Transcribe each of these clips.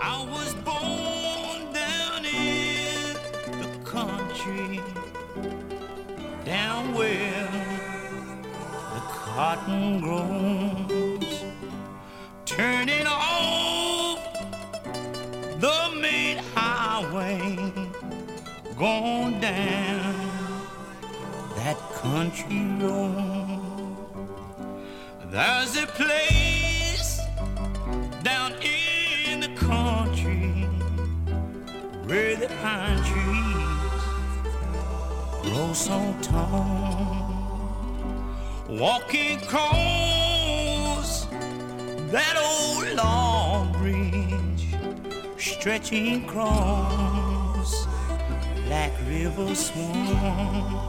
I was born down in the country, down where the cotton grows, turning off the main highway, going down that country road. There's a place down in the country where the pine trees grow so tall. Walking across that old log bridge, stretching across Black River Swamp.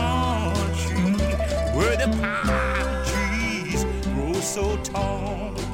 So tall.